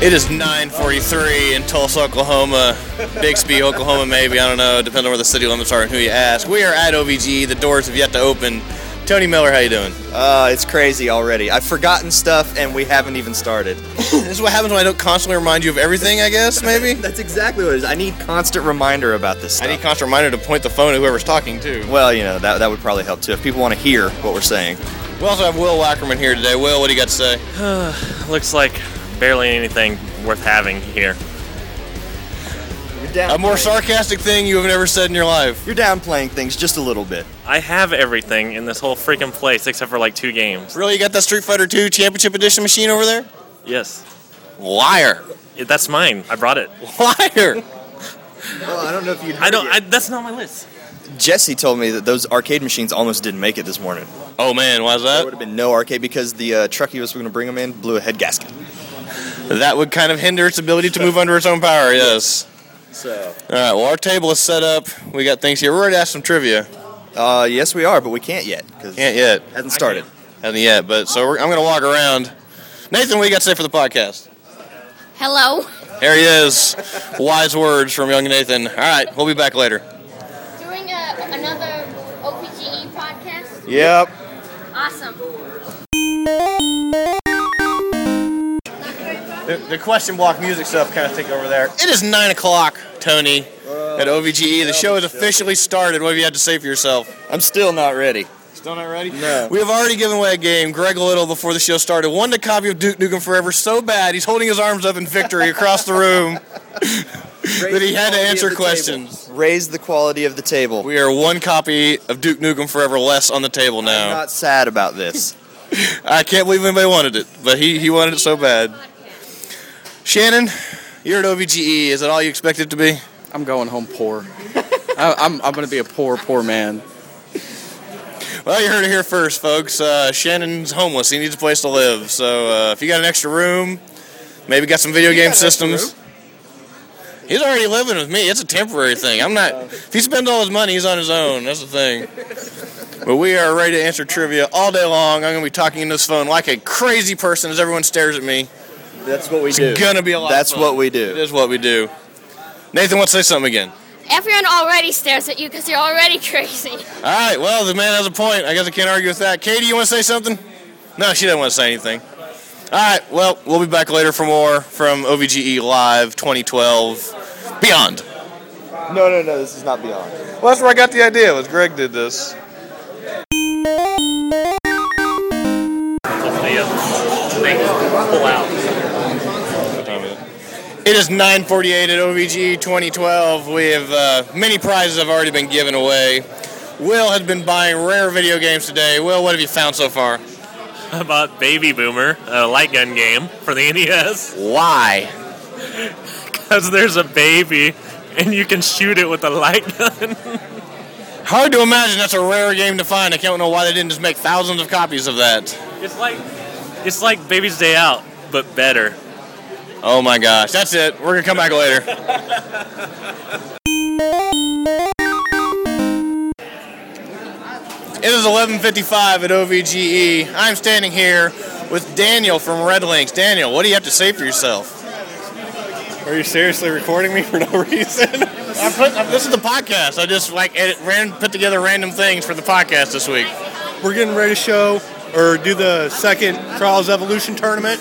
It is 9:43 in Tulsa, Oklahoma, Bixby, Oklahoma, maybe, I don't know, depending on where the city limits are and who you ask. We are at OVGE, the doors have yet to open. Tony Miller, how you doing? It's crazy already. I've forgotten stuff and we haven't even started. This is what happens when I don't constantly remind you of everything, I guess, maybe? That's exactly what it is. I need constant reminder about this stuff. I need constant reminder to point the phone at whoever's talking, too. Well, you know, that would probably help, too, if people want to hear what we're saying. We also have Will Wackerman here today. Will, what do you got to say? Looks like barely anything worth having here. A more sarcastic thing you have never said in your life. You're downplaying things just a little bit. I have everything in this whole freaking place except for like 2 games. Really? You got that Street Fighter II Championship Edition machine over there? Yes. Liar. That's mine. I brought it. Liar. Well, I don't know if you'd heard it. That's not on my list. Jesse told me that those arcade machines almost didn't make it this morning. Oh, man, why is There that? would have been no arcade because the truck he was going to bring them in blew a head gasket. That would kind of hinder its ability to move under its own power, yes. So. All right, well, our table is set up. We got things here. We're ready to ask some trivia. Yes, we are, but we can't yet. Can't yet. Hasn't started. Hasn't yet, but so I'm going to walk around. Nathan, what do you got to say for the podcast? Hello. There he is. Wise words from young Nathan. All right, we'll be back later. Doing another OPGE podcast? Yep. Awesome. The question block music stuff kind of take over there. It is 9 o'clock, Tony, at OVGE. The show has officially started. What have you had to say for yourself? I'm still not ready. Still not ready? No. We have already given away a game. Greg Little, before the show started, won the copy of Duke Nukem Forever so bad he's holding his arms up in victory across the room that he had to answer questions. Raise the quality of the table. We are 1 copy of Duke Nukem Forever less on the table I'm now. not sad about this. I can't believe anybody wanted it, but he wanted it so bad. Shannon, you're at OVGE. Is that all you expect it to be? I'm going home poor. I'm going to be a poor man. Well, you heard it here first, folks. Shannon's homeless. He needs a place to live. So if you got an extra room, maybe got some video game systems. He's already living with me. It's a temporary thing. I'm not. If he spends all his money, he's on his own. That's the thing. But we are ready to answer trivia all day long. I'm going to be talking in this phone like a crazy person as everyone stares at me. That's what we do. It's going to be a lot That's of fun. what we do. It is what we do. Nathan, want to say something again? Everyone already stares at you because you're already crazy. All right, well, the man has a point. I guess I can't argue with that. Katie, you want to say something? No, she doesn't want to say anything. All right, well, we'll be back later for more from OVGE Live 2012 Beyond. No, this is not Beyond. Well, that's where I got the idea, was Greg did this. Hopefully, things pull out. What time is it? It is 9:48 at OVGE 2012. We have many prizes have already been given away. Will has been buying rare video games today. Will, what have you found so far? I bought Baby Boomer, a light gun game for the NES. Why? Because there's a baby and you can shoot it with a light gun. Hard to imagine that's a rare game to find. I can't know why they didn't just make thousands of copies of that. It's like Baby's Day Out, but better. Oh my gosh, that's it. We're going to come back later. It is 11:55 at OVGE. I'm standing here with Daniel from Red Links. Daniel, what do you have to say for yourself? Are you seriously recording me for no reason? This is the podcast. I just put together random things for the podcast this week. We're getting ready to do the second Trials Evolution tournament.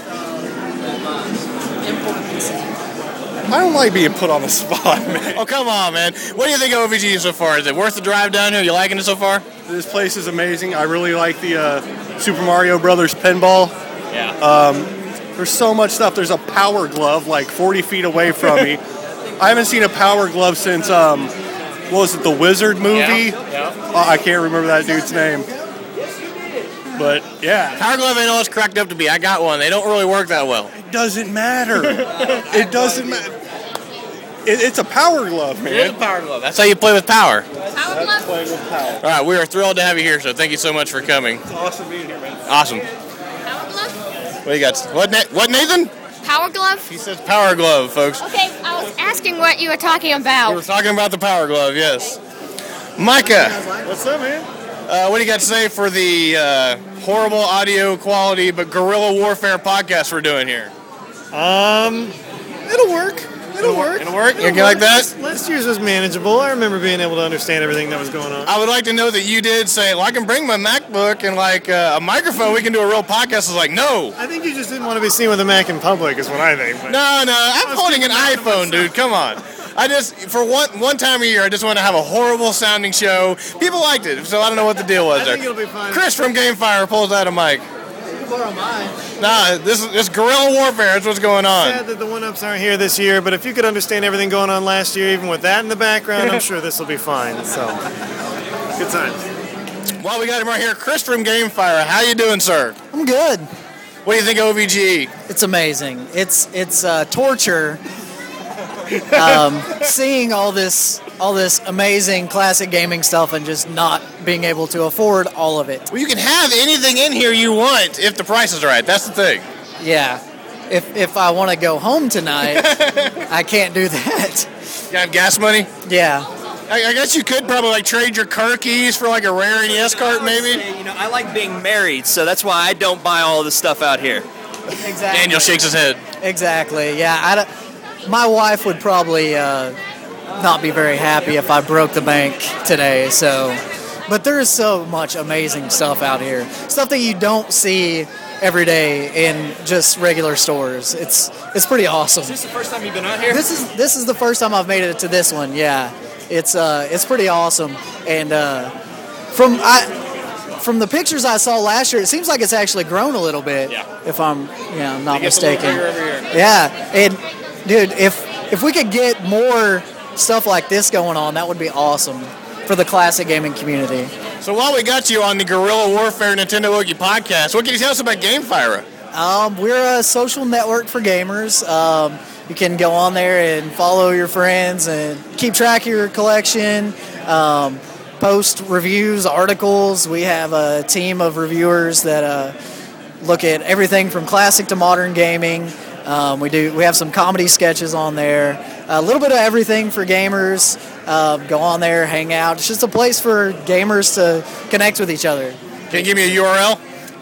I don't like being put on the spot, man. Oh, come on, man. What do you think of OVGE so far? Is it worth the drive down here? You liking it so far? This place is amazing. I really like the Super Mario Brothers pinball. Yeah. There's so much stuff. There's a Power Glove like 40 feet away from me. I haven't seen a Power Glove since, what was it, the Wizard movie? Yeah. I can't remember that dude's name. But, yeah. Power Glove ain't all it's cracked up to be. I got one. They don't really work that well. It doesn't matter. It doesn't matter. It's a Power Glove, man. It is a Power Glove. That's how you play with power. Power glove? Playing with power. All right, we are thrilled to have you here, so thank you so much for coming. It's awesome being here, man. Awesome. Power glove? What do you got? What, Nathan? Power glove? He says Power Glove, folks. Okay, I was asking what you were talking about. We were talking about the Power Glove, yes. Micah, What's up, man? what do you got to say for the horrible audio quality but guerrilla warfare podcast we're doing here? It'll work. It'll work. It'll work? You like that? Last year's was manageable. I remember being able to understand everything that was going on. I would like to know that you did say, well, I can bring my MacBook and like a microphone. We can do a real podcast. It's like, no. I think you just didn't want to be seen with a Mac in public is what I think. But No, I'm holding an iPhone, dude. Come on. I just, for one time a year, I just want to have a horrible sounding show. People liked it, so I don't know what the deal was I there. think it'll be fine. Chris from GameFire pulls out a mic. You can borrow mine. Nah, this guerrilla warfare. That's what's going on. Sad that the one-ups aren't here this year, but if you could understand everything going on last year, even with that in the background, I'm sure this will be fine. So, good times. Well, we got him right here. Chris from GameFire. How you doing, sir? I'm good. What do you think of OVGE? It's amazing. It's torture. Seeing all this amazing classic gaming stuff and just not being able to afford all of it. Well, you can have anything in here you want if the price is right. That's the thing. Yeah. If I want to go home tonight, I can't do that. You have gas money? Yeah. I guess you could probably like trade your car keys for like a rare NES cart, maybe. I like being married, so that's why I don't buy all this stuff out here. Exactly. Daniel shakes his head. Exactly. Yeah. My wife would probably not be very happy if I broke the bank today. So, but there is so much amazing stuff out here. Stuff that you don't see every day in just regular stores. It's pretty awesome. Is this the first time you've been out here? This is the first time I've made it to this one. Yeah, it's pretty awesome. And from the pictures I saw last year, it seems like it's actually grown a little bit. Yeah. If I'm not It gets a little mistaken. bigger every year. Yeah, and dude, if we could get more stuff like this going on, that would be awesome for the classic gaming community. So while we got you on the Guerrilla Warfare Nintendo Wookie podcast, what can you tell us about GameFire? We're a social network for gamers. You can go on there and follow your friends and keep track of your collection, post reviews, articles. We have a team of reviewers that look at everything from classic to modern gaming. We have some comedy sketches on there, a little bit of everything for gamers. Go on there, hang out. It's just a place for gamers to connect with each other. Can you give me a URL?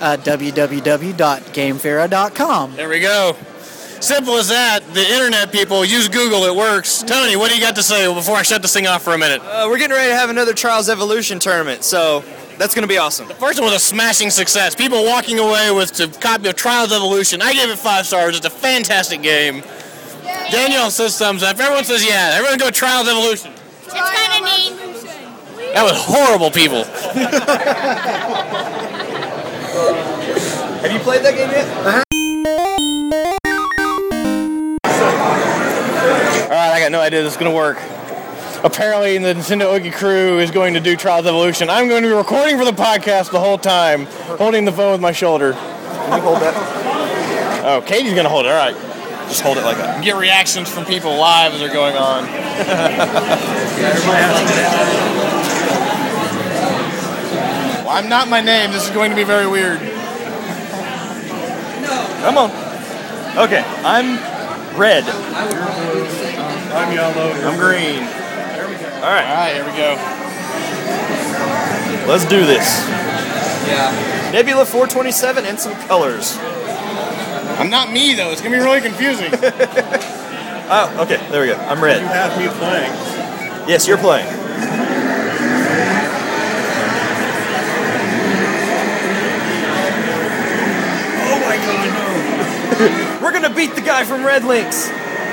www.gamefera.com. There we go. Simple as that. The internet people use Google. It works. Tony, what do you got to say before I shut this thing off for a minute? We're getting ready to have another Trials Evolution tournament, so that's going to be awesome. The first one was a smashing success. People walking away with a copy of Trials Evolution. I gave it 5 stars. It's a fantastic game. Danielle says thumbs up. Everyone says yeah. Everyone go Trials Evolution. It's kind of neat. That was horrible, people. Have you played that game yet? All right, I got no idea this is going to work. Apparently, the Nintendo Oogie crew is going to do Trials Evolution. I'm going to be recording for the podcast the whole time, holding the phone with my shoulder. Can you hold that? Oh, Katie's going to hold it. All right. Just hold it like that. Get reactions from people live as they're going on. Well, I'm not my name. This is going to be very weird. Come on. Okay, I'm red. I'm yellow. I'm green. All right. All right, here we go. Let's do this. Yeah. Nebula 427 and some colors. I'm not me, though. It's going to be really confusing. Oh, okay. There we go. I'm red. You have me playing. Yes, you're playing. Oh my god, no. We're going to beat the guy from Red Links.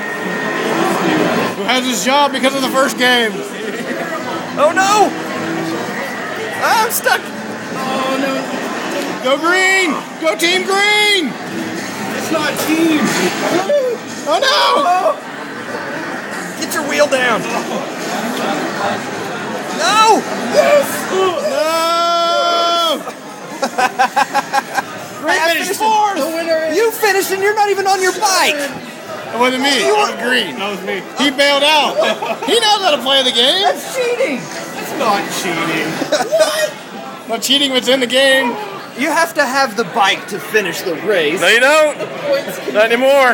Who has his job because of the first game? Oh, no. Ah, I'm stuck. Oh no. Go green! Go Team Green! It's not team. Oh, no! Get your wheel down. No. No! Green finished fourth! You finished and you're not even on your bike. It wasn't me. It was Green. That was me. He bailed out. He knows how to play the game. That's cheating. It's not cheating. Not cheating what's in the game. You have to have the bike to finish the race. No, you don't. Not anymore.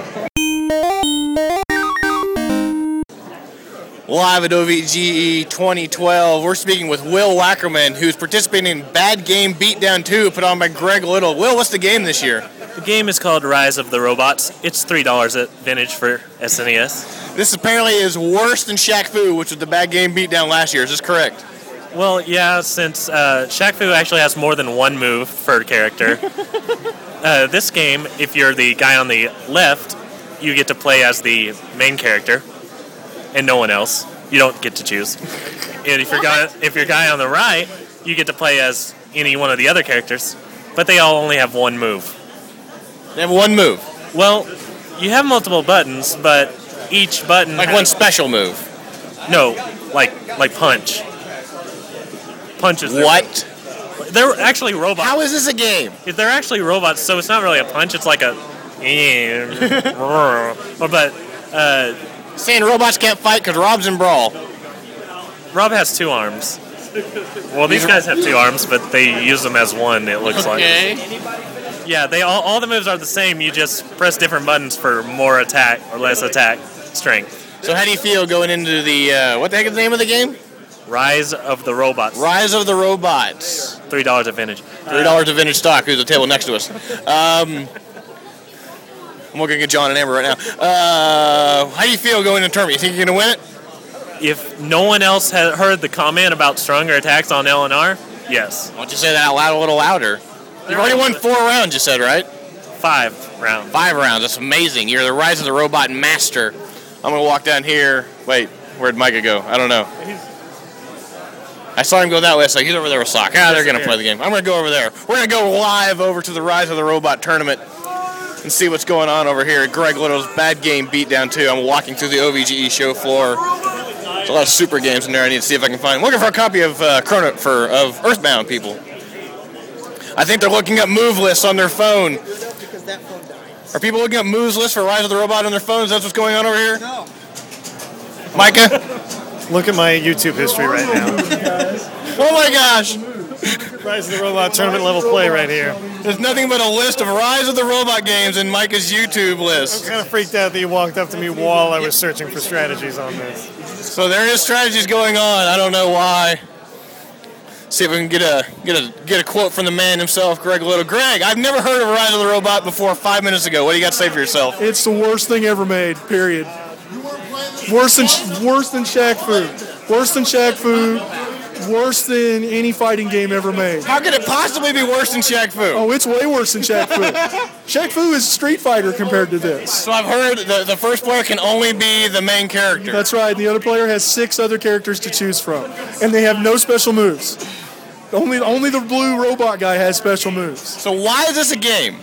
Live at OVGE 2012, we're speaking with Will Wackerman, who's participating in Bad Game Beatdown 2, put on by Greg Little. Will, what's the game this year? The game is called Rise of the Robots. It's $3 at Vintage for SNES. This apparently is worse than Shaq Fu, which was the bad game beatdown last year. Is this correct? Well, yeah, since Shaq Fu actually has more than one move per character. This game, if you're the guy on the left, you get to play as the main character, and no one else. You don't get to choose. And if you're guy on the right, you get to play as any one of the other characters, but they all only have one move. They have one move. Well, you have multiple buttons, but each button Like one special move. No, like punch. Punch is their What? move. They're actually robots. How is this a game? They're actually robots, so it's not really a punch. It's like a. But Saying robots can't fight because Rob's in Brawl. Rob has 2 arms. Well, these guys have 2 arms, but they use them as one. It looks like. Yeah, they all the moves are the same. You just press different buttons for more attack or less attack strength. So how do you feel going into the, what the heck is the name of the game? Rise of the Robots. Rise of the Robots. $3 at Vintage. $3 of vintage stock. Who's the table next to us? I'm looking at John and Amber right now. How do you feel going into the tournament? You think you're going to win it? If no one else had heard the comment about stronger attacks on LNR, yes. Why don't you say that out loud a little louder? You've already won 4 rounds, you said, right? 5 rounds. 5 rounds. That's amazing. You're the Rise of the Robot master. I'm going to walk down here. Wait, where'd Micah go? I don't know. I saw him go that way, so he's over there with Sock. They're going to play the game. I'm going to go over there. We're going to go live over to the Rise of the Robot tournament and see what's going on over here at Greg Little's Bad Game Beatdown 2. I'm walking through the OVGE show floor. There's a lot of super games in there I need to see if I can find. I'm looking for a copy of of Earthbound, people. I think they're looking up move lists on their phone. Are people looking up moves lists for Rise of the Robot on their phones? That's what's going on over here? No. Micah? Look at my YouTube history right now. Oh my gosh! Rise of the Robot tournament level play right here. There's nothing but a list of Rise of the Robot games in Micah's YouTube list. I'm kind of freaked out that you walked up to me while I was searching for strategies on this. So there is strategies going on. I don't know why. See if we can get a quote from the man himself, Greg Little. Greg, I've never heard of Rise of the Robot before 5 minutes ago. What do you got to say for yourself? It's the worst thing ever made, period. Worse than Shaq Fu. Worse than Shaq Fu. Worse than any fighting game ever made. How could it possibly be worse than Shaq Fu? Oh, it's way worse than Shaq Fu. Shaq Fu is Street Fighter compared to this. So I've heard the first player can only be the main character. That's right. The other player has 6 other characters to choose from, and they have no special moves. Only the blue robot guy has special moves. So why is this a game?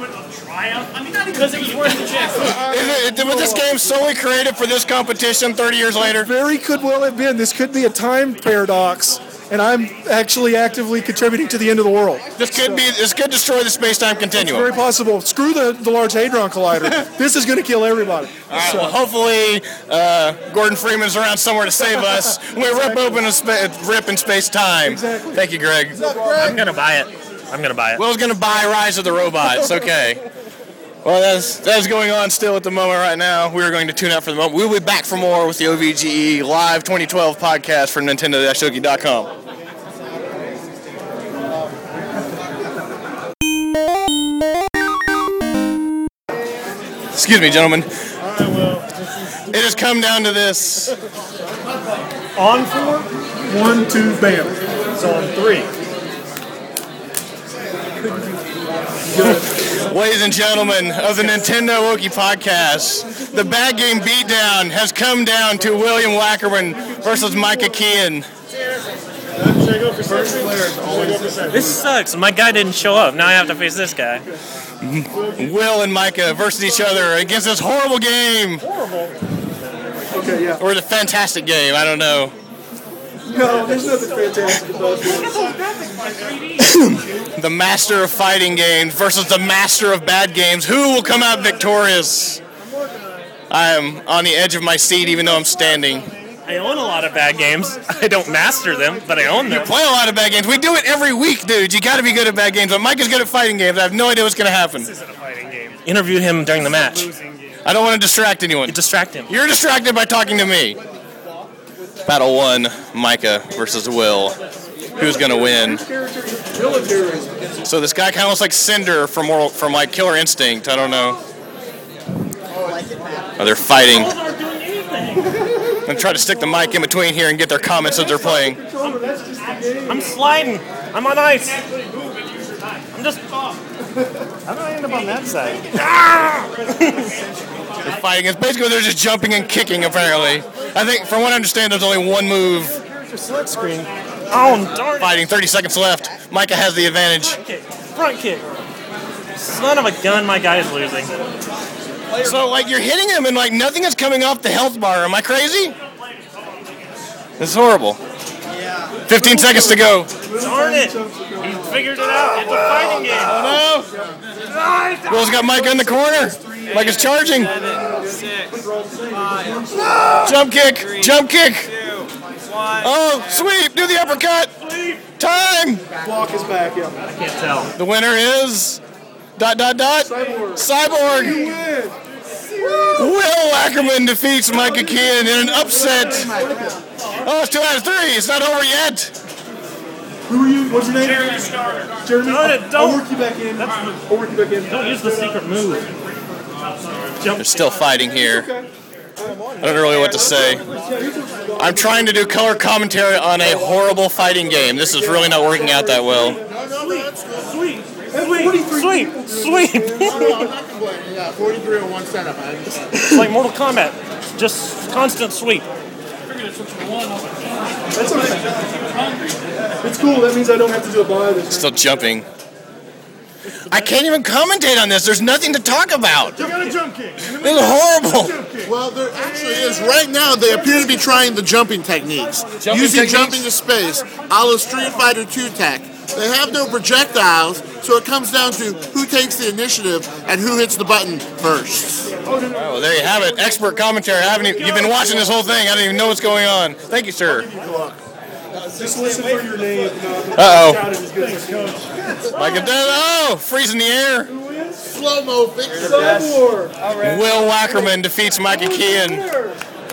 Because it was worse than Shaq. Was this game solely created for this competition 30 years later? Very could well have been. This could be a time paradox, and I'm actually actively contributing to the end of the world. This could destroy the space-time continuum. It's very possible. Screw the Large Hadron Collider. This is going to kill everybody. All right, well, hopefully Gordon Freeman's around somewhere to save us. We rip in space-time. Exactly. Thank you, Greg. I'm going to buy it. Will's going to buy Rise of the Robots. Okay. Well, that's going on still at the moment right now. We are going to tune out for the moment. We'll be back for more with the OVGE Live 2012 podcast from Nintendo-Shoki.com. Excuse me, gentlemen. It has come down to this. On 4, 1, 2, bam. It's on 3. Ladies and gentlemen of the Nintendo Wookie podcast, the Bad Game Beatdown has come down to William Wackerman versus Micah Kean. This sucks. My guy didn't show up. Now I have to face this guy. Will and Micah versus each other against this horrible game. Okay, yeah. Or the fantastic game, I don't know. No, there's nothing fantastic about this. The master of fighting games versus the master of bad games. Who will come out victorious? I am on the edge of my seat even though I'm standing. I own a lot of bad games. I don't master them, but I own them. You play a lot of bad games. We do it every week, dude. You got to be good at bad games. But Mike is good at fighting games. I have no idea what's going to happen. This isn't a fighting game. Interview him during the match. I don't want to distract anyone. You distract him. You're distracted by talking to me. Battle 1, Micah versus Will. who's going to win. So this guy kind of looks like Cinder from like Killer Instinct. I don't know. Oh, they're fighting. I'm going to try to stick the mic in between here and get their comments as they're playing. I'm sliding. I'm on ice. I'm just... How did I end up on that side? They're fighting. It's basically they're just jumping and kicking, apparently. I think, from what I understand, there's only one move. Select screen. Oh, darn. Fighting, 30 seconds left. Micah has the advantage. Front kick. Son of a gun, my guy is losing. So, like, you're hitting him and, like, nothing is coming off the health bar. Am I crazy? This is horrible. 15 seconds to go. Darn it. He figured it out. It's a fighting game. Oh, no. Will's got Micah in the corner. Micah's charging. 6, 5, Jump kick. Jump kick. 2, 1. Oh, sweep. Do the uppercut. Time. Block is back, yeah. I can't tell. The winner is... ... Cyborg. Will Ackerman defeats Micah Kean in an upset. Oh, it's 2 out of 3. It's not over yet. Who are you? What's your name? Jeremy. I'll work you back in. I'll work you back in. Don't use the secret move. They're still fighting here. I don't know really what to say. I'm trying to do color commentary on a horrible fighting game. This is really not working out that well. Sweep. Sweep. Sweep. Yeah, 43 on one setup, man. It's like Mortal Kombat. Just constant sweep. That's okay. It's cool. That means I don't have to do a buy this. Still jumping. I can't even commentate on this. There's nothing to talk about. You got a jump kick. This is horrible. Well, there actually is. Right now, they appear to be trying the jumping techniques. Using jumping to space, a la Street Fighter 2 tech. They have no projectiles, so it comes down to who takes the initiative and who hits the button first. Oh, well, there you have it. Expert commentary. You've been watching this whole thing. I don't even know what's going on. Thank you, sir. Just listen for your name. Uh-oh. Micah does. Oh, freezing the air. Slow-mo fix. Will Wackerman defeats Micah Kean.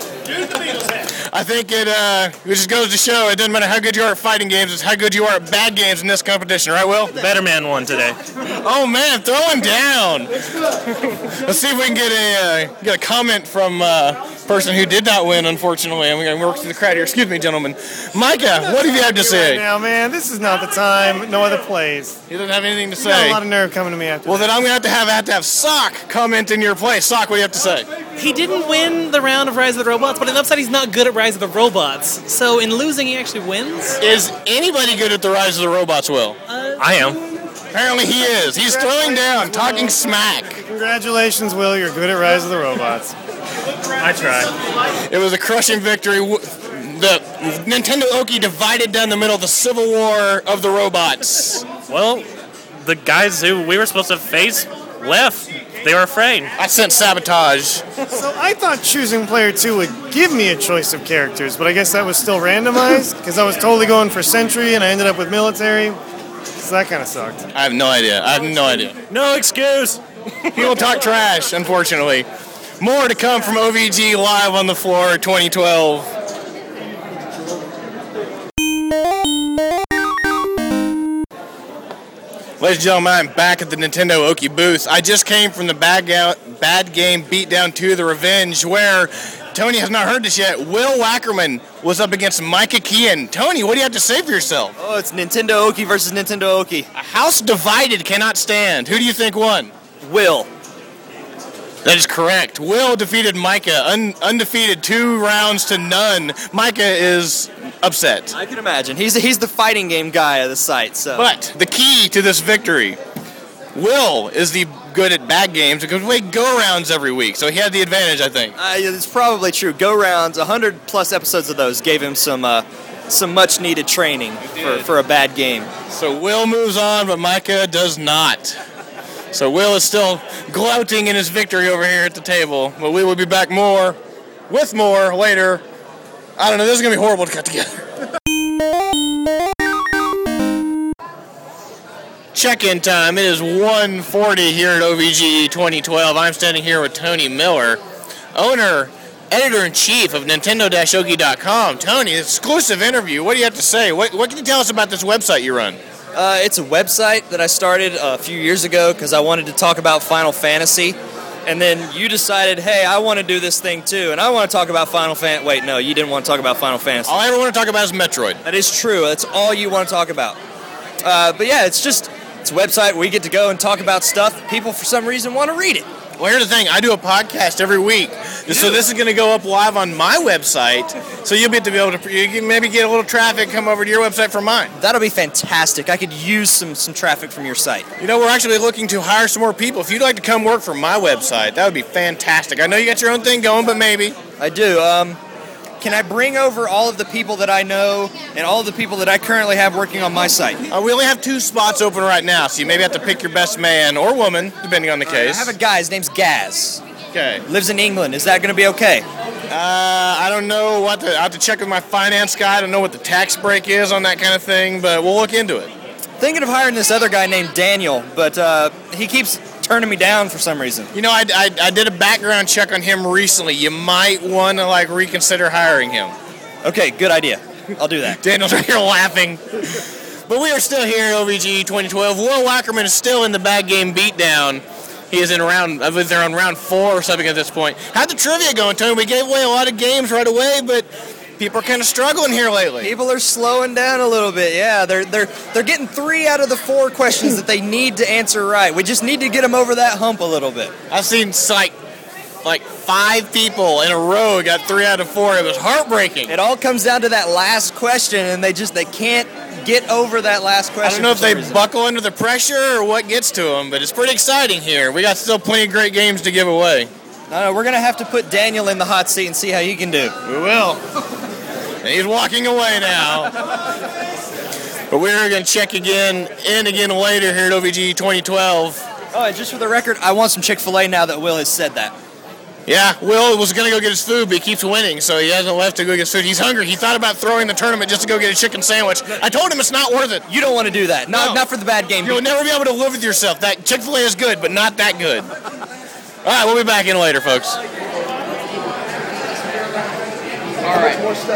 I think it just goes to show it doesn't matter how good you are at fighting games, it's how good you are at bad games in this competition, right, Will? The better man won today. Oh man, throwing down. Let's see if we can get a comment from a person who did not win, unfortunately. And we're going to work through the crowd here. Excuse me, gentlemen. Micah, what have you had to say? Now, man, this is not the time. No other plays. He doesn't have anything to You got say. a lot of nerve coming to me after. Well, then I'm going to have to have Sock comment in your place. Sock, what do you have to say? He didn't win the round of Rise of the Robots, but on the upside, he's not good at Rise of the Robots. So in losing, he actually wins. Is anybody good at the Rise of the Robots, Will? I am. Apparently he is. He's throwing down, talking smack. Congratulations, Will. You're good at Rise of the Robots. I tried. It was a crushing victory. The Nintendo Oki divided down the middle the civil war of the robots. Well, the guys who we were supposed to face left. They were afraid. I sent sabotage. So I thought choosing player 2 would give me a choice of characters, but I guess that was still randomized because I was totally going for Sentry and I ended up with military. So that kind of sucked. I have no idea. No excuse. People talk trash, unfortunately. More to come from OVG Live on the Floor 2012. Ladies and gentlemen, I'm back at the Nintendo Oki booth. I just came from the Bad Game Beatdown 2, The Revenge, where Tony has not heard this yet. Will Wackerman was up against Micah Kean. Tony, what do you have to say for yourself? Oh, it's Nintendo Oki versus Nintendo Oki. A house divided cannot stand. Who do you think won? Will. That is correct. Will defeated Micah, undefeated 2 rounds to none. Micah is upset. I can imagine. He's the fighting game guy of the site. So. But the key to this victory, Will is the good at bad games because we go rounds every week, so he had the advantage, I think. It's probably true. Go rounds, 100 plus episodes of those gave him some much needed training for a bad game. So Will moves on, but Micah does not. So Will is still gloating in his victory over here at the table, but we will be back with more later. I don't know, this is going to be horrible to cut together. Check-in time. It is 1:40 here at OVG 2012. I'm standing here with Tony Miller, owner editor-in-chief of Nintendo-Oki.com. Tony, exclusive interview. What do you have to say? What can you tell us about this website you run? It's a website that I started a few years ago because I wanted to talk about Final Fantasy. And then you decided, hey, I want to do this thing too, and I want to talk about Final Fantasy. Wait, no, you didn't want to talk about Final Fantasy. All I ever want to talk about is Metroid. That is true. That's all you want to talk about. But yeah, it's a website where we get to go and talk about stuff. People, for some reason, want to read it. Well, here's the thing. I do a podcast every week. So this is going to go up live on my website. So you'll be able to you can maybe get a little traffic come over to your website from mine. That'll be fantastic. I could use some traffic from your site. You know, we're actually looking to hire some more people. If you'd like to come work for my website, that would be fantastic. I know you got your own thing going, but maybe. I do. Can I bring over all of the people that I know and all of the people that I currently have working on my site? We only have 2 spots open right now, so you maybe have to pick your best man or woman, depending on the case. I have a guy. His name's Gaz. Okay. Lives in England. Is that going to be okay? I don't know I have to check with my finance guy. I don't know what the tax break is on that kind of thing, but we'll look into it. Thinking of hiring this other guy named Daniel, but he keeps turning me down for some reason. You know, I did a background check on him recently. You might want to reconsider hiring him. Okay, good idea. I'll do that. Daniel's right here laughing. But we are still here at OVG 2012. Will Wackerman is still in the bad game beatdown. He is they're on round 4 or something at this point. How'd the trivia going, Tony? We gave away a lot of games right away, but people are kind of struggling here lately. People are slowing down a little bit. Yeah, they're getting 3 out of the 4 questions that they need to answer right. We just need to get them over that hump a little bit. I've seen like 5 people in a row got 3 out of 4. It was heartbreaking. It all comes down to that last question, and they can't get over that last question. I don't know if they buckle under the pressure or what gets to them, but it's pretty exciting here. We got still plenty of great games to give away. No, we're going to have to put Daniel in the hot seat and see how he can do. We will. And he's walking away now. But we're going to check again later here at OVG 2012. Oh, and just for the record, I want some Chick-fil-A now that Will has said that. Yeah, Will was going to go get his food, but he keeps winning, so he hasn't left to go get his food. He's hungry. He thought about throwing the tournament just to go get a chicken sandwich. I told him it's not worth it. You don't want to do that. Not for the bad game. You'll never be able to live with yourself. That Chick-fil-A is good, but not that good. All right, we'll be back in later, folks. All right.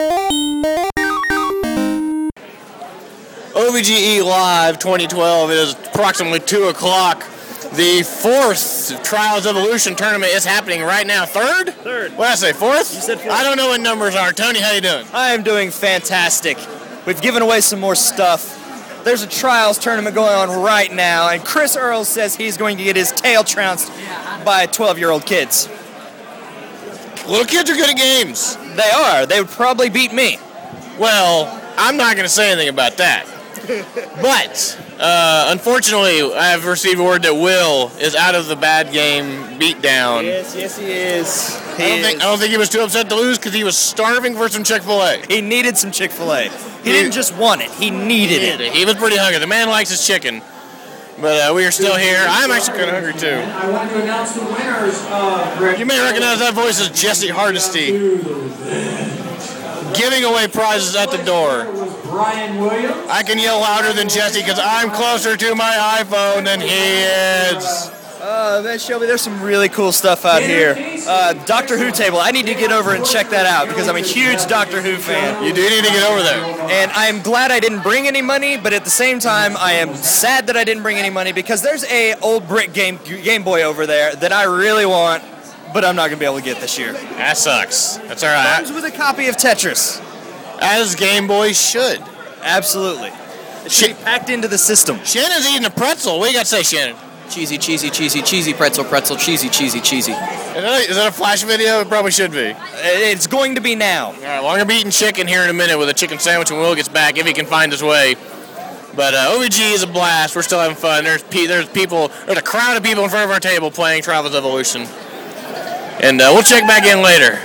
OVGE Live 2012. It is approximately 2 o'clock. The 4th Trials Evolution tournament is happening right now. 3rd? 3rd. What did I say, 4th? You said 4th. I don't know what numbers are. Tony, how you doing? I am doing fantastic. We've given away some more stuff. There's a Trials tournament going on right now, and Chris Earl says he's going to get his tail trounced by 12-year-old kids. Little kids are good at games. They are. They would probably beat me. Well, I'm not going to say anything about that. But, unfortunately, I have received word that Will is out of the bad game beatdown. Yes, he is. I don't think he was too upset to lose because he was starving for some Chick-fil-A. He needed some Chick-fil-A. He didn't just want it. He needed it. He was pretty hungry. The man likes his chicken. But we are still here. I'm actually kind of hungry, too. I want to announce the winners of... You may recognize that voice as Jesse Hardesty. Giving away prizes at the door. Brian Williams. I can yell louder than Jesse because I'm closer to my iPhone than he is. Man, Shelby, there's some really cool stuff out here. Doctor Who table. I need to get over and check that out because I'm a huge Doctor Who fan. You do need to get over there. And I'm glad I didn't bring any money, but at the same time, I am sad that I didn't bring any money because there's a old brick Game Boy over there that I really want, but I'm not going to be able to get this year. That sucks. That's all right. Comes with a copy of Tetris. As Game Boys should. Absolutely. It should be packed into the system. Shannon's eating a pretzel. What do you got to say, Shannon? Cheesy, cheesy, cheesy, cheesy, pretzel, pretzel, cheesy, cheesy, cheesy. Is that a flash video? It probably should be. It's going to be now. All right, well, I'm going to be eating chicken here in a minute with a chicken sandwich when Will gets back, if he can find his way. But OVG is a blast. We're still having fun. There's a crowd of people in front of our table playing Trials Evolution. And we'll check back in later.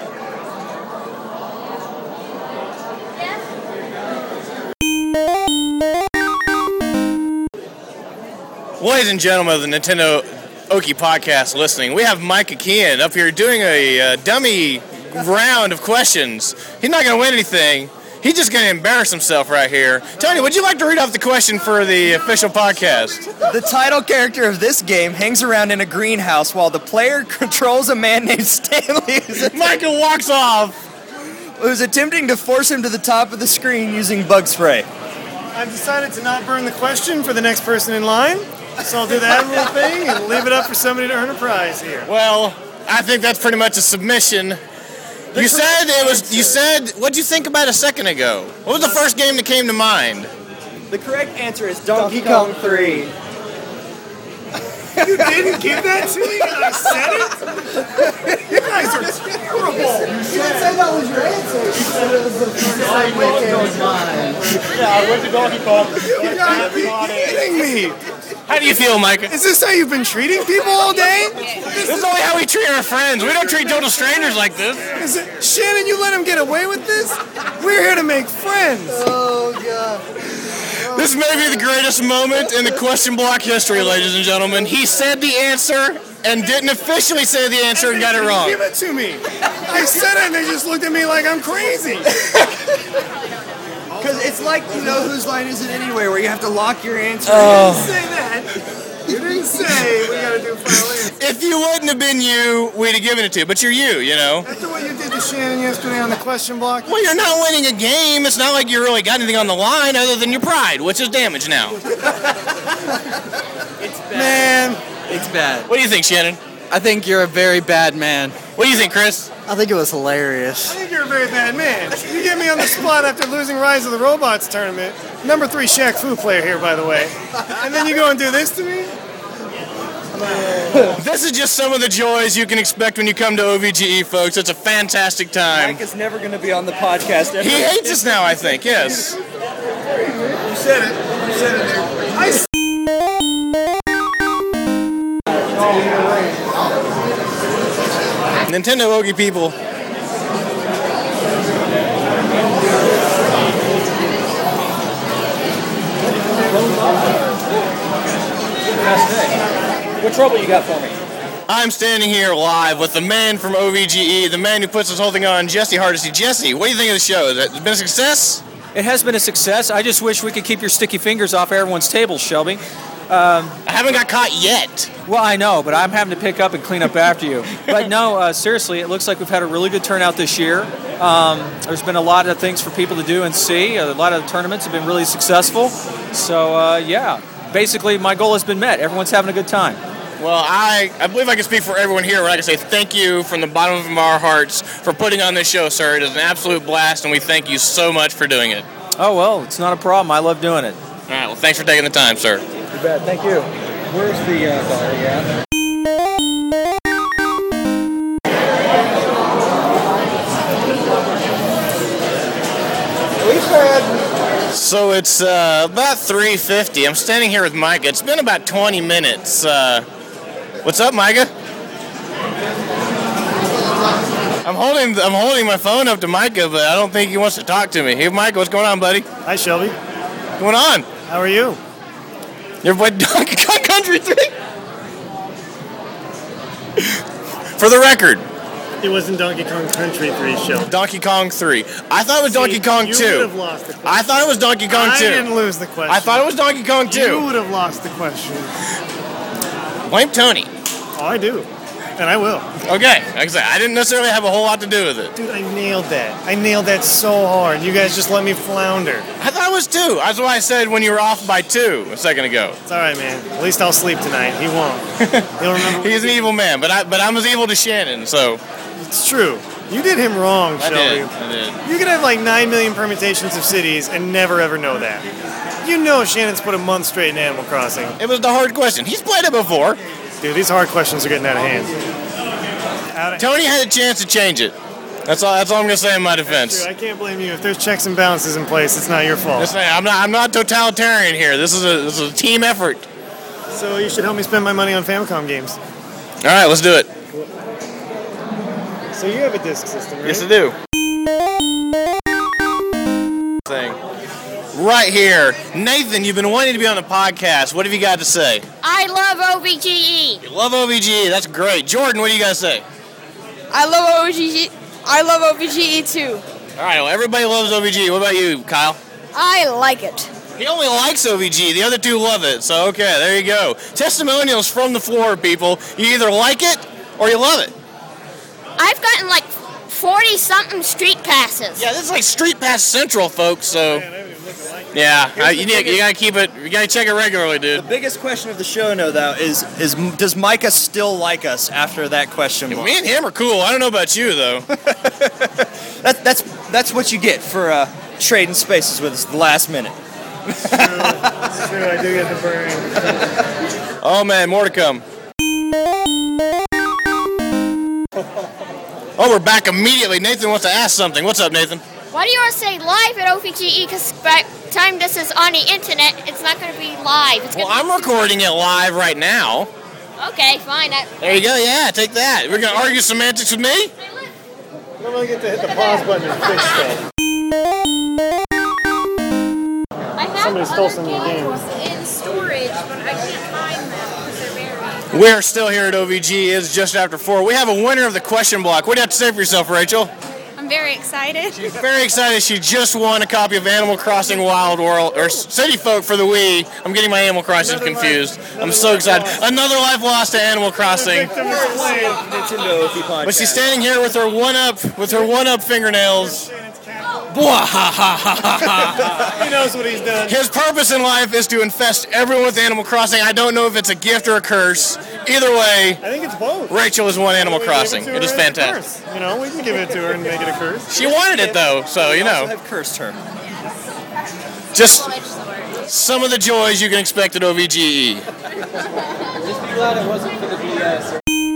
Ladies and gentlemen of the Nintendo Oki podcast listening, we have Mike Akian up here doing a dummy round of questions. He's not going to win anything. He's just going to embarrass himself right here. Tony, would you like to read off the question for the official podcast? The title character of this game hangs around in a greenhouse while the player controls a man named Stanley Michael walks off. Who's attempting to force him to the top of the screen using bug spray. I've decided to not burn the question for the next person in line, so I'll do the admirable thing and leave it up for somebody to earn a prize here. Well, I think that's pretty much a submission. You said, what'd you think about a second ago? What was the first game that came to mind? The correct answer is Donkey Kong 3. You didn't give that to me and I said it? You guys are terrible. You didn't say that was your answer. You said it was the first thing that came to mind. Yeah, I went to Donkey Kong. You gotta be kidding me. How do you feel, Micah? Is this how you've been treating people all day? This is only how we treat our friends. We don't treat total strangers like this. Shannon, you let him get away with this? We're here to make friends. Oh, God. This may be the greatest moment in the question block history, ladies and gentlemen. He said the answer and didn't officially say the answer and got it wrong. Give it to me. I said it and they just looked at me like I'm crazy. Because it's like, whose line is it anyway, where you have to lock your answer. You didn't say that. You didn't say we gotta do final answer. If you wouldn't have been you, we'd have given it to you. But you're you know. After what you did to Shannon yesterday on the question block. Well, you're not winning a game. It's not like you really got anything on the line other than your pride, which is damaged now. Man. It's bad. What do you think, Shannon? I think you're a very bad man. What do you think, Chris? I think it was hilarious. I think you're a very bad man. You get me on the spot after losing Rise of the Robots tournament. Number 3 Shaq Fu player here, by the way. And then you go and do this to me? This is just some of the joys you can expect when you come to OVGE, folks. It's a fantastic time. Mike is never going to be on the podcast ever. He hates us now, I think, yes. You said it. You said it, dude. Nintendo Ogie people. What trouble you got for me? I'm standing here live with the man from OVGE, the man who puts this whole thing on, Jesse Hardesty. Jesse, what do you think of the show? Has it been a success? It has been a success. I just wish we could keep your sticky fingers off everyone's tables, Shelby. I haven't got caught yet. Well, I know, but I'm having to pick up and clean up after you. But no, seriously, it looks like we've had a really good turnout this year. There's been a lot of things for people to do and see. A lot of the tournaments have been really successful. So, yeah, basically my goal has been met. Everyone's having a good time. Well, I believe I can speak for everyone here when I can say thank you from the bottom of our hearts for putting on this show, sir. It is an absolute blast, and we thank you so much for doing it. Oh, well, it's not a problem. I love doing it. All right, well, thanks for taking the time, sir. You bet. Thank you. Where's the bar? Yeah. So it's about 3:50. I'm standing here with Micah. It's been about 20 minutes. What's up, Micah? I'm holding my phone up to Micah, but I don't think he wants to talk to me. Hey, Micah, what's going on, buddy? Hi, Shelby. What's going on? How are you? You're playing Donkey Kong Country 3? For the record. It wasn't Donkey Kong Country 3, Shelby. Donkey Kong 3. I thought it was Donkey Kong 2. You would have lost the question. I thought it was Donkey Kong 2. I didn't lose the question. I thought it was Donkey Kong 2. You would have lost the question. Blame Tony. Oh, I do. And I will. Okay. Like I said, I didn't necessarily have a whole lot to do with it. Dude, I nailed that. I nailed that so hard. You guys just let me flounder. I thought it was 2. That's why I said when you were off by 2 a second ago. It's all right, man. At least I'll sleep tonight. He won't. He'll remember. He's an evil man, but I'm as evil to Shannon, so. It's true. You did him wrong, Shelby. I did. You could have like 9 million permutations of cities and never ever know that. You know Shannon's put a month straight in Animal Crossing. It was the hard question. He's played it before. Dude, these hard questions are getting out of hand. Tony had a chance to change it. That's all I'm gonna say in my defense. That's true. I can't blame you. If there's checks and balances in place, it's not your fault. I'm not totalitarian here. This is a team effort. So you should help me spend my money on Famicom games. All right, let's do it. So you have a disc system, right? Yes, I do. Thing. Right here. Nathan, you've been wanting to be on the podcast. What have you got to say? I love OVGE. You love OVGE. That's great. Jordan, what do you got to say? I love OVGE too. All right, well, everybody loves OVG. What about you, Kyle? I like it. He only likes OVG. The other two love it. So, okay, there you go. Testimonials from the floor, people. You either like it or you love it. I've gotten like 40-something street passes. Yeah, this is like Street Pass Central, folks, so... Yeah, you gotta keep it. You gotta check it regularly, dude. The biggest question of the show, no doubt, is does Micah still like us after that question? Me and him are cool. I don't know about you though. That's what you get for trading spaces with us at the last minute. It's true, I do get the burn. Oh man, more to come. Oh, we're back immediately. Nathan wants to ask something. What's up, Nathan? Why do you want to say live at OVGE? Because by the time this is on the internet, it's not going to be live. It's Well, I'm recording it live right now. Okay, fine. There you go. Yeah, take that. We're gonna argue semantics with me? I don't really get to hit the pause button and fix stuff. Somebody stole some of the games. in storage, but I can't find them because they're buried. We're still here at OVG. It's just after 4. We have a winner of the question block. What do you have to say for yourself, Rachel? I'm very excited. She's very excited. She just won a copy of Animal Crossing Wild World, or City Folk for the Wii. I'm getting my Animal Crossing confused. I'm so excited. Another life lost to Animal Crossing. But she's standing here with her one-up fingernails. He knows what he's done. His purpose in life is to infest everyone with Animal Crossing. I don't know if it's a gift or a curse. Either way, I think it's both. Rachel has won Animal Crossing. It is fantastic. You know, we can give it to her and make it a curse. She wanted it though, so you know. I've cursed her. Just some of the joys you can expect at OVGE. Just be glad it wasn't for the BS.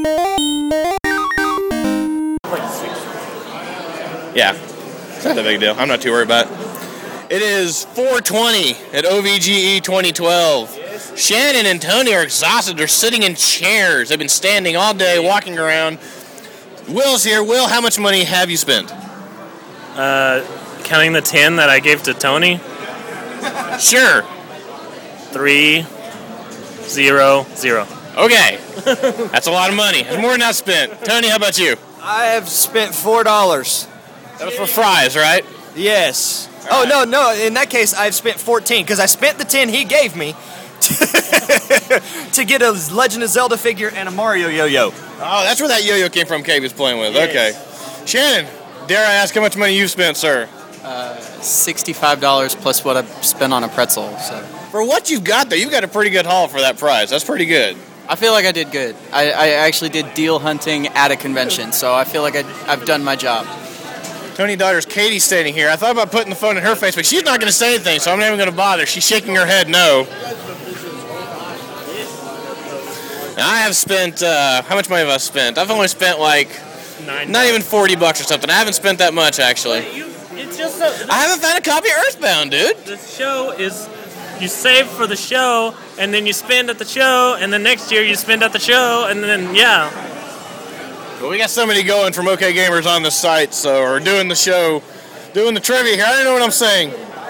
Yeah, it's not a big deal. I'm not too worried about it. It is 4:20 at OVGE 2012. Shannon and Tony are exhausted. They're sitting in chairs. They've been standing all day, walking around. Will's here. Will, how much money have you spent? Counting the 10 that I gave to Tony. Sure. 3, 0, 0. Okay. That's a lot of money. That's more than I spent. Tony, how about you? I have spent $4. That was for fries, right? Yes. Oh, no. In that case, I've spent 14 because I spent the 10 he gave me to get a Legend of Zelda figure and a Mario yo-yo. Oh, that's where that yo-yo came from Kate was playing with. Yes. Okay. Shannon, dare I ask how much money you've spent, sir? $65 plus what I spent on a pretzel. So for what you've got, though, you've got a pretty good haul for that price. That's pretty good. I feel like I did good. I actually did deal hunting at a convention, so I feel like I've done my job. Tony's daughter's Katie standing here. I thought about putting the phone in her face, but she's not going to say anything, so I'm not even going to bother. She's shaking her head no. Now, I have spent, how much money have I spent? I've only spent like, not even $40 or something. I haven't spent that much, actually. It's just I haven't found a copy of Earthbound, dude. The show is, you save for the show, and then you spend at the show, and then next year you spend at the show, and then, yeah. Well, we got somebody going from OK Gamers on the site, so, or doing the show, doing the trivia here. I don't know what I'm saying.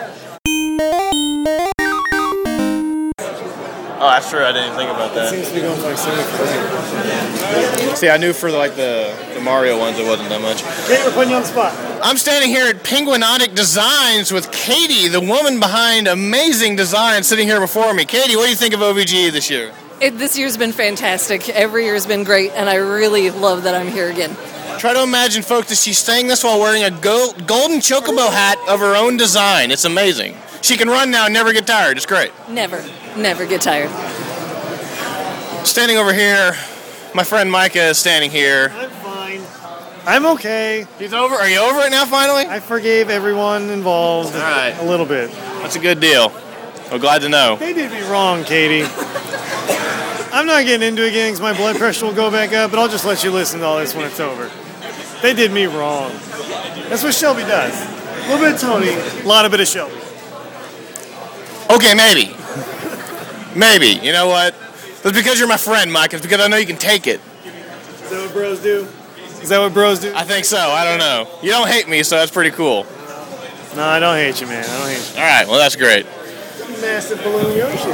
Oh, that's true. I didn't think about that. It seems to be going for like 70%. See, I knew for like the Mario ones it wasn't that much. Kate, we're putting you on the spot. I'm standing here at Penguinotic Designs with Katie, the woman behind Amazing Design, sitting here before me. Katie, what do you think of OVGE this year? This year's been fantastic. Every year's been great, and I really love that I'm here again. Try to imagine, folks, that she's saying this while wearing a golden chocobo hat of her own design. It's amazing. She can run now and never get tired. It's great. Never get tired. Standing over here, my friend Micah is standing here. I'm fine. I'm okay. He's over? Are you over it now, finally? I forgave everyone involved. All right. A little bit. That's a good deal. Well, glad to know. They did me wrong, Katie. I'm not getting into it again because my blood pressure will go back up, but I'll just let you listen to all this when it's over. They did me wrong. That's what Shelby does. A little bit of Tony, a lot of bit of Shelby. Okay, maybe. Maybe. You know what? That's because you're my friend, Mike. It's because I know you can take it. Is that what bros do? Is that what bros do? I think so. I don't know. You don't hate me, so that's pretty cool. No, I don't hate you, man. I don't hate you. All right. Well, that's great. Massive balloon Yoshi.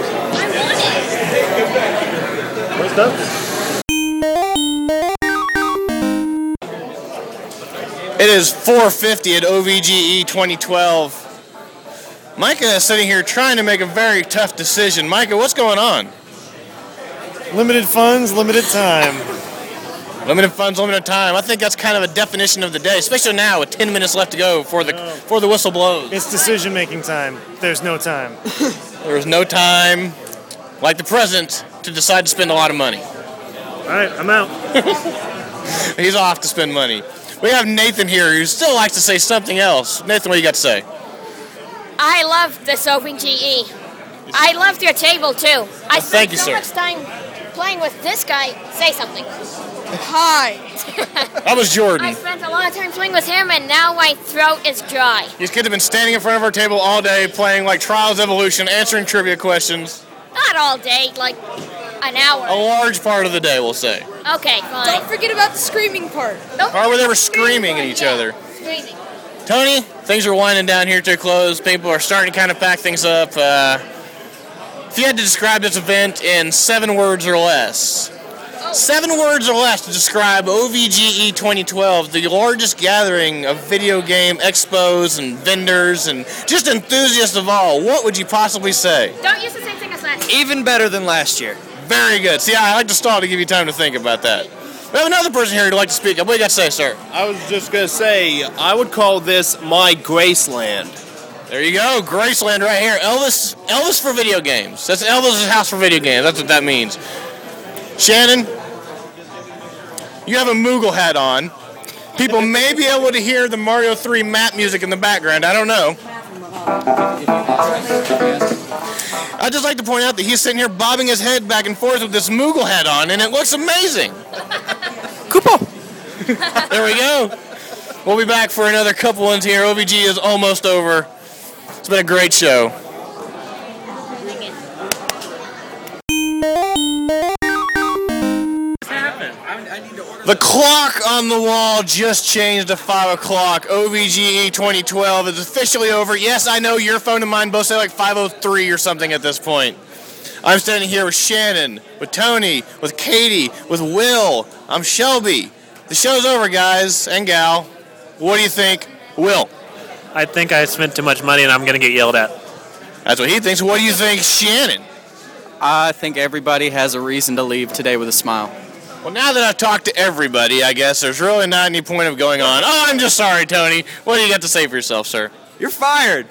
Where's Dustin? It is 4:50 at OVGE 2012. Micah is sitting here trying to make a very tough decision. Micah, what's going on? Limited funds, limited time. Limited funds, limited time. I think that's kind of a definition of the day, especially now with 10 minutes left to go before the whistle blows. It's decision-making time. There's no time. There's no time, like the president, to decide to spend a lot of money. All right, I'm out. He's off to spend money. We have Nathan here who still likes to say something else. Nathan, what do you got to say? I love this OVGE. I loved your table too. I thank you, spent so sir. much time playing with this guy. Say something. Hi. That was Jordan. I spent a lot of time playing with him, and now my throat is dry. These kids have been standing in front of our table all day playing like Trials Evolution, answering trivia questions. Not all day, like an hour. A large part of the day, we'll say. Okay, fine. Don't forget about the screaming part. Or where they were screaming at each other. Screaming. Tony, things are winding down here to a close. People are starting to kind of pack things up. If you had to describe this event in 7 words or less, 7 words or less to describe OVGE 2012, the largest gathering of video game expos and vendors and just enthusiasts of all, what would you possibly say? Don't use the same thing as last. Even better than last year. Very good. See, I like to stall to give you time to think about that. We have another person here who'd like to speak up. What do you got to say, sir? I was just going to say, I would call this my Graceland. There you go, Graceland right here. Elvis for video games. That's Elvis's house for video games. That's what that means. Shannon, you have a Moogle hat on. People may be able to hear the Mario 3 map music in the background. I don't know. I'd just like to point out that he's sitting here bobbing his head back and forth with this Moogle hat on, and it looks amazing. Koopa. There we go. We'll be back for another couple ones here. OVG is almost over. It's been a great show. The clock on the wall just changed to 5 o'clock. OVGE 2012 is officially over. Yes, I know your phone and mine both say like 5:03 or something at this point. I'm standing here with Shannon, with Tony, with Katie, with Will. I'm Shelby. The show's over, guys and gal. What do you think, Will? I think I spent too much money and I'm going to get yelled at. That's what he thinks. What do you think, Shannon? I think everybody has a reason to leave today with a smile. Well, now that I've talked to everybody, I guess there's really not any point of going on. Oh, I'm just sorry, Tony. What do you got to say for yourself, sir? You're fired.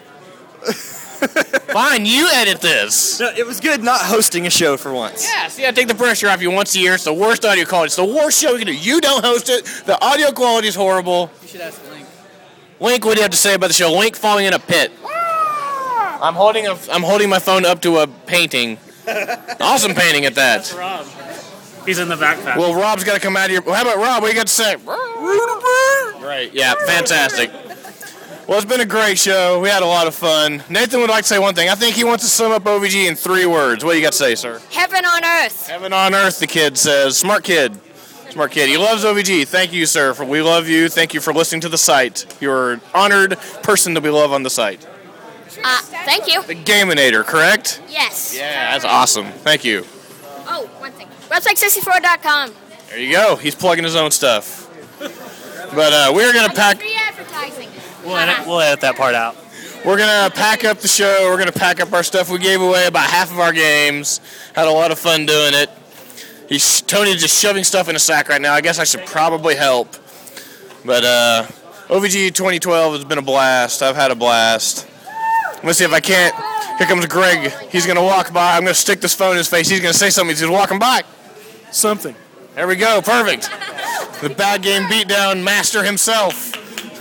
Fine, you edit this. No, it was good not hosting a show for once. Yeah, see, I take the pressure off you once a year. It's the worst audio quality. It's the worst show you can do. You don't host it. The audio quality is horrible. You should ask Link. Link, what do you have to say about the show? Link falling in a pit. I'm holding my phone up to a painting. Awesome painting at that. That's Rob. He's in the backpack. Well, Rob's got to come out of here. How about Rob? What do you got to say? Right, yeah, fantastic. Well, it's been a great show. We had a lot of fun. Nathan would like to say one thing. I think he wants to sum up OVG in 3 words. What do you got to say, sir? Heaven on earth. Heaven on earth, the kid says. Smart kid. Smart kid. He loves OVG. Thank you, sir. We love you. Thank you for listening to the site. You're an honored person that we love on the site. Thank you. The Gaminator, correct? Yes. Yeah, that's awesome. Thank you. Oh, one thing. Website64.com. There you go. He's plugging his own stuff. But we're going to pack... Free advertising. We'll edit that part out. We're going to pack up the show. We're going to pack up our stuff. We gave away about half of our games. Had a lot of fun doing it. Tony's just shoving stuff in a sack right now. I guess I should probably help. But OVG 2012 has been a blast. I've had a blast. Let's see if I can't. Here comes Greg. He's going to walk by. I'm going to stick this phone in his face. He's going to say something. He's just walking by. Something. There we go. Perfect. The bad game beatdown master himself.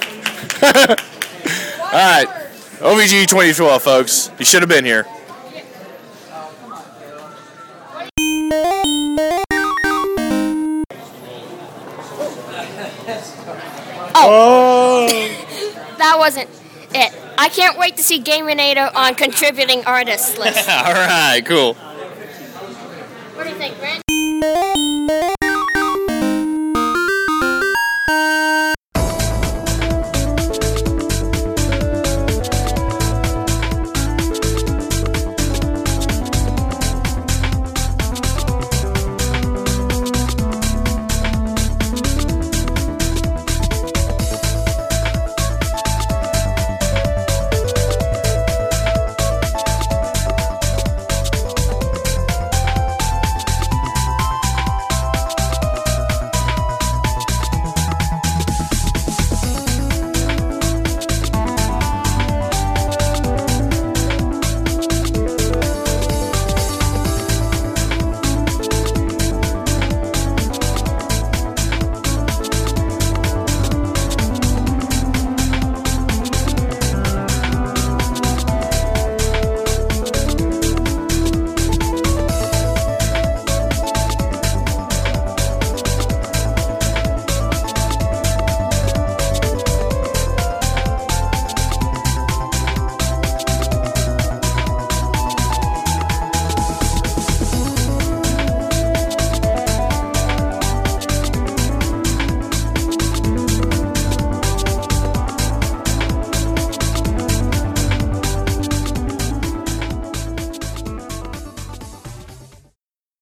All right. OVG 2012, folks. You should have been here. Oh. That wasn't it. I can't wait to see Gaminator on contributing artists list. All right, cool. What do you think, Brent?